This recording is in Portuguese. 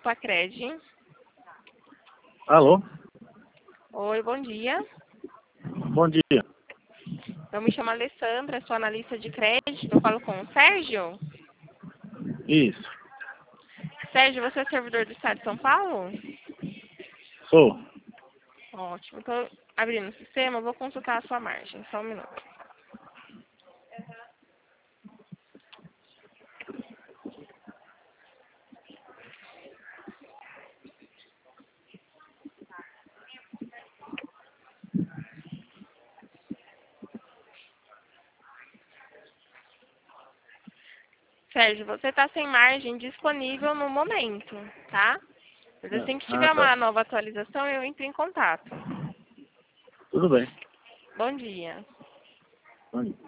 Pacred. Alô? Oi, bom dia. Bom dia. Eu me chamo Alessandra, sou analista de crédito. Eu falo com o Sérgio. Isso. Sérgio, você é servidor do Estado de São Paulo? Sou. Ótimo. Então, abrindo o sistema, eu vou consultar a sua margem. Só um minuto. Sérgio, você está sem margem disponível no momento, tá? Mas assim que tiver Tá. uma nova atualização, eu entro em contato. Tudo bem. Bom dia. Bom dia.